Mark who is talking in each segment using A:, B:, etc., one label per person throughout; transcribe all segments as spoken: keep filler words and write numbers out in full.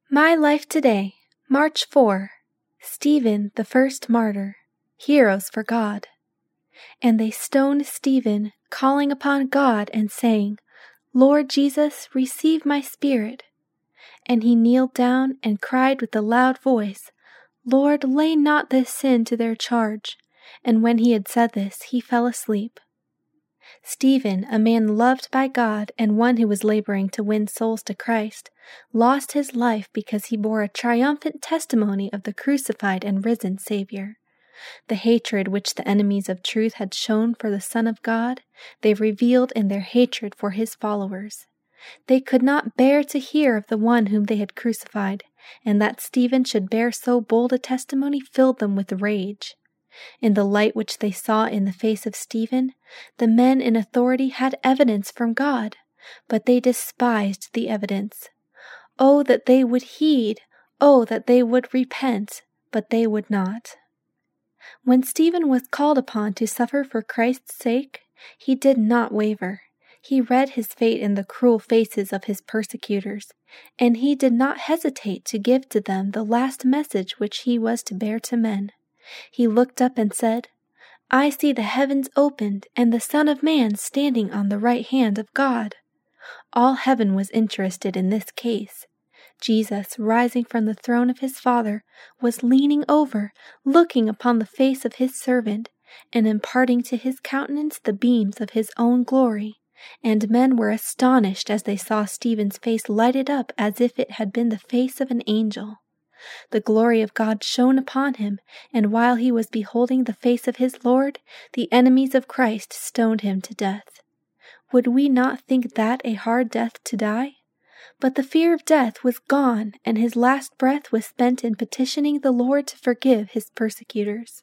A: My Life Today, March fourth. Stephen, the first martyr, heroes for God. And they stoned Stephen, calling upon God and saying, Lord Jesus, receive my spirit. And he kneeled down and cried with a loud voice, Lord, lay not this sin to their charge. And when he had said this, he fell asleep. Stephen, a man loved by God and one who was laboring to win souls to Christ, lost his life because he bore a triumphant testimony of the crucified and risen Savior. The hatred which the enemies of truth had shown for the Son of God, they revealed in their hatred for his followers. They could not bear to hear of the one whom they had crucified, and that Stephen should bear so bold a testimony filled them with rage. In the light which they saw in the face of Stephen, the men in authority had evidence from God, but they despised the evidence. Oh, that they would heed! Oh, that they would repent! But they would not. When Stephen was called upon to suffer for Christ's sake, he did not waver. He read his fate in the cruel faces of his persecutors, and he did not hesitate to give to them the last message which he was to bear to men. He looked up and said, I see the heavens opened and the Son of Man standing on the right hand of God. All heaven was interested in this case. Jesus, rising from the throne of his Father, was leaning over, looking upon the face of his servant, and imparting to his countenance the beams of his own glory. And men were astonished as they saw Stephen's face lighted up as if it had been the face of an angel. The glory of God shone upon him, and while he was beholding the face of his Lord, the enemies of Christ stoned him to death. Would we not think that a hard death to die? But the fear of death was gone, and his last breath was spent in petitioning the Lord to forgive his persecutors.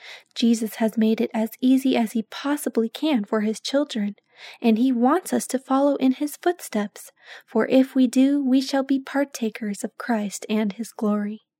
A: Jesus has made it as easy as he possibly can for his children, and he wants us to follow in his footsteps, for if we do, we shall be partakers of Christ and his glory.